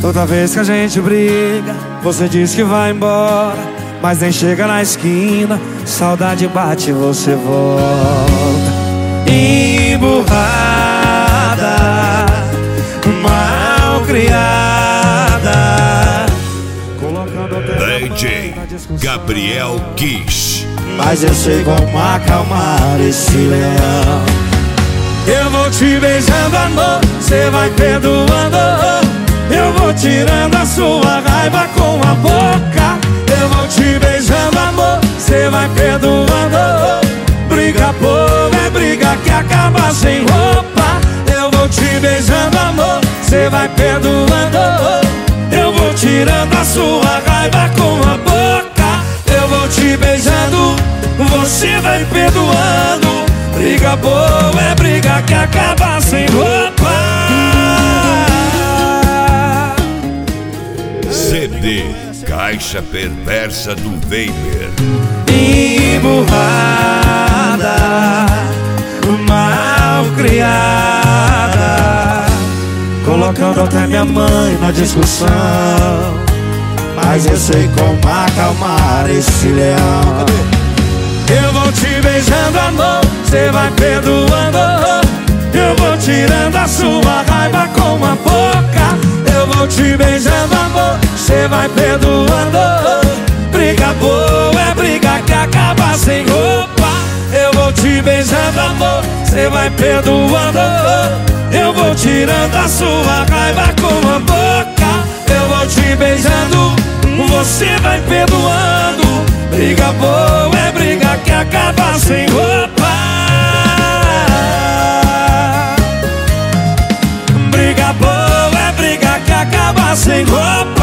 Toda vez que a gente briga, você diz que vai embora, mas nem chega na esquina, saudade bate e você volta. Emburrada, mal criada, colocando até DJ Gabriel Kiss. Mas eu sei como acalmar esse leão. Eu vou te beijando, amor, cê vai perdoando. Eu vou tirando a sua raiva com a boca. Eu vou te beijando, amor, cê vai perdoando. Briga boa é briga que acaba sem roupa. Eu vou te beijando, amor, cê vai perdoando. Eu vou tirando a sua raiva com a boca. Eu vou te beijando, você vai perdoando. Briga boa é briga que acaba sem roupa. CD Caixa Perversa do Weber. Emburrada, mal criada, colocando até minha mãe na discussão. Mas eu sei como acalmar esse leão. Eu vou te beijando, amor, cê vai perdoando. Eu vou tirando a sua raiva com a boca. Eu vou te beijando, amor, cê vai perdoando. Briga boa é briga que acaba sem roupa. Eu vou te beijando, amor, cê vai perdoando. Eu vou tirando a sua raiva com a boca. Eu vou te beijando, você vai perdoando. Briga boa é briga que acaba sem roupa. Briga boa é briga que acaba sem roupa.